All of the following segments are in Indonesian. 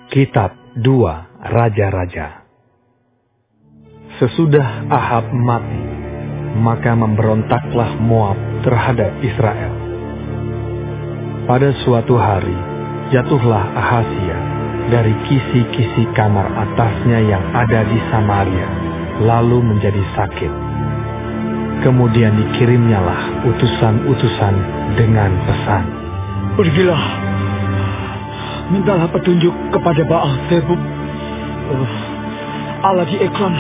Kitab 2 Raja-Raja. Sesudah Ahab mati, maka memberontaklah Moab terhadap Israel. Pada suatu hari, jatuhlah Ahazia dari kisi-kisi kamar atasnya yang ada di Samaria, lalu menjadi sakit. Kemudian dikirimnyalah utusan-utusan dengan pesan, "Pergilah, mintalah petunjuk kepada Baal Zebub, Allah di Ekron.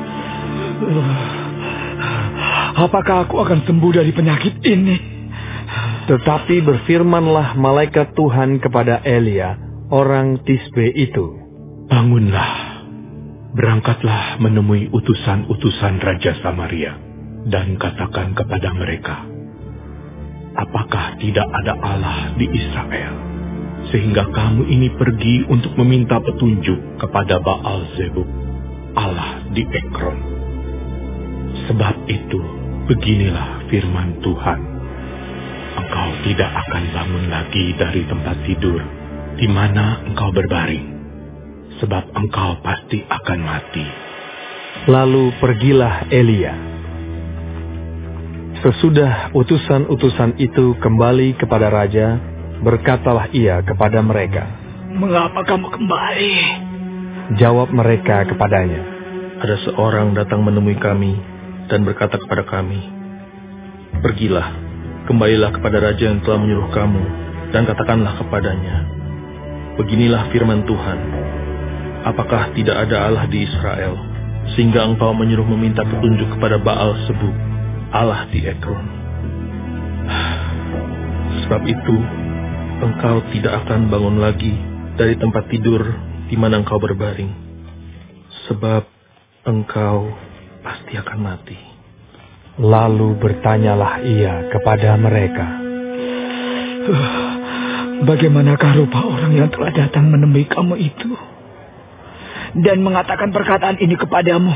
Apakah aku akan sembuh dari penyakit ini?" Tetapi berfirmanlah malaikat Tuhan kepada Elia, orang Tisbe itu, "Bangunlah, berangkatlah menemui utusan-utusan Raja Samaria, dan katakan kepada mereka, apakah tidak ada Allah di Israel, sehingga kamu ini pergi untuk meminta petunjuk kepada Baal Zebub, Allah di Ekron. Sebab itu, beginilah firman Tuhan, engkau tidak akan bangun lagi dari tempat tidur di mana engkau berbaring, sebab engkau pasti akan mati." Lalu pergilah Elia. Sesudah utusan-utusan itu kembali kepada raja, berkatalah ia kepada mereka, "Mengapa kamu kembali?" Jawab mereka kepadanya, "Ada seorang datang menemui kami dan berkata kepada kami, pergilah, kembalilah kepada raja yang telah menyuruh kamu, dan katakanlah kepadanya, beginilah firman Tuhan, apakah tidak ada Allah di Israel, sehingga engkau menyuruh meminta petunjuk kepada Baal Zebub, Allah di Ekron. Sebab itu, engkau tidak akan bangun lagi dari tempat tidur di mana engkau berbaring, sebab engkau pasti akan mati." Lalu bertanyalah ia kepada mereka, "Bagaimanakah rupa orang yang telah datang menemui kamu itu dan mengatakan perkataan ini kepadamu?"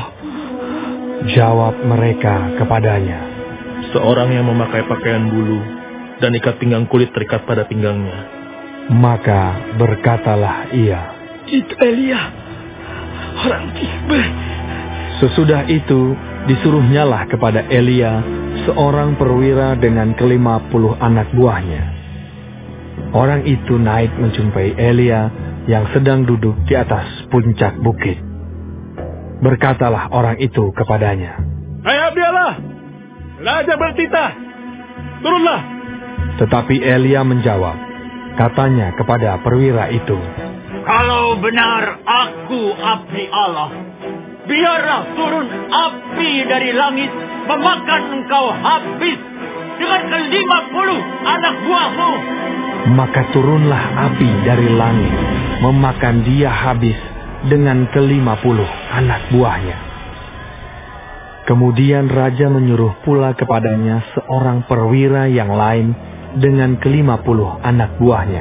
Jawab mereka kepadanya, "Seorang yang memakai pakaian bulu dan ikat pinggang kulit terikat pada pinggangnya." Maka berkatalah ia, "Itu Elia, orang Tisbe." Sesudah itu disuruhnyalah kepada Elia seorang perwira dengan 50 anak buahnya. Orang itu naik menjumpai Elia yang sedang duduk di atas puncak bukit. Berkatalah orang itu kepadanya, "Hai Abdiallah, Raja bertitah, turunlah." Tetapi Elia menjawab, katanya kepada perwira itu, "Kalau benar aku abdi Allah, biarlah turun api dari langit memakan engkau habis dengan ke-50 anak buahmu." Maka turunlah api dari langit memakan dia habis dengan ke-50 anak buahnya. Kemudian raja menyuruh pula kepadanya seorang perwira yang lain dengan ke-50 anak buahnya.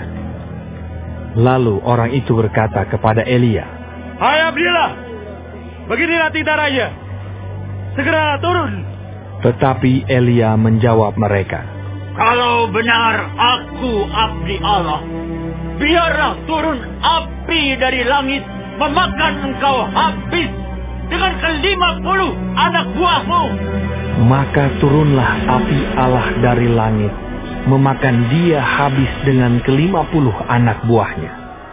Lalu orang itu berkata kepada Elia, "Hai Abdiallah, beginilah titah raja, segera turun." Tetapi Elia menjawab mereka, "Kalau benar aku abdi Allah, biarlah turun api dari langit memakan engkau habis dengan ke-50 anak buahmu." Maka turunlah api Allah dari langit memakan dia habis dengan ke-50 anak buahnya.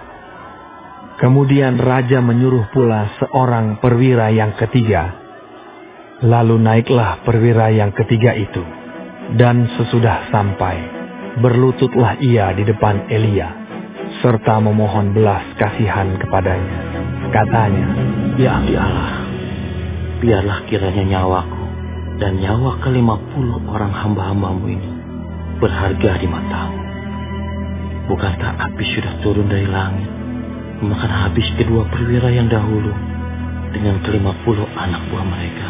Kemudian raja menyuruh pula seorang perwira yang ketiga. Lalu naiklah perwira yang ketiga itu, dan sesudah sampai, berlututlah ia di depan Elia, serta memohon belas kasihan kepadanya. Katanya, "Ya abdi Allah, biarlah kiranya nyawaku dan nyawa ke-50 orang hamba-hambamu ini berharga di matamu. Bukankah api sudah turun dari langit memakan habis kedua perwira yang dahulu dengan ke-50 anak buah mereka?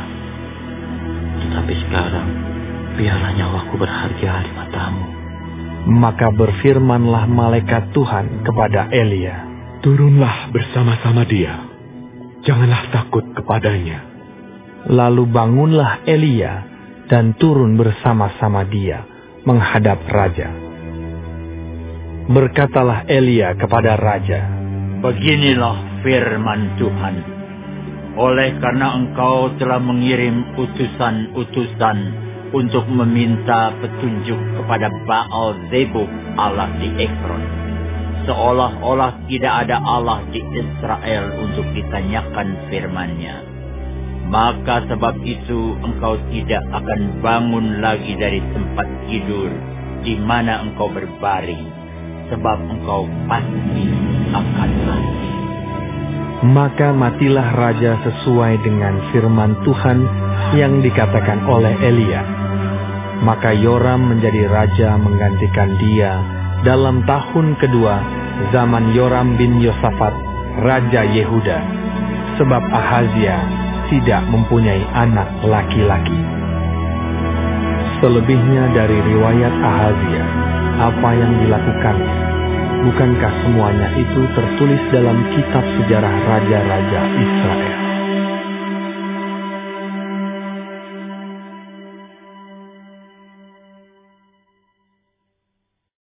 Tetapi sekarang, biarlah nyawaku berharga di matamu." Maka berfirmanlah malaikat Tuhan kepada Elia, "Turunlah bersama-sama dia, janganlah takut kepadanya." Lalu bangunlah Elia dan turun bersama-sama dia menghadap raja. Berkatalah Elia kepada raja, Beginilah firman Tuhan. Oleh karena engkau telah mengirim utusan-utusan untuk meminta petunjuk kepada Baal-zebub Allah di Ekron, seolah-olah tidak ada Allah di Israel untuk ditanyakan firman-Nya, maka sebab itu engkau tidak akan bangun lagi dari tempat tidur di mana engkau berbaring, sebab engkau pasti akan mati. Maka matilah raja sesuai dengan firman Tuhan yang dikatakan oleh Elia. Maka Yoram menjadi raja menggantikan dia dalam tahun kedua zaman Yoram bin Yosafat, Raja Yehuda, sebab Ahazia tidak mempunyai anak laki-laki. Selebihnya dari riwayat Ahazia, apa yang dilakukannya, bukankah semuanya itu tertulis dalam kitab sejarah raja-raja Israel?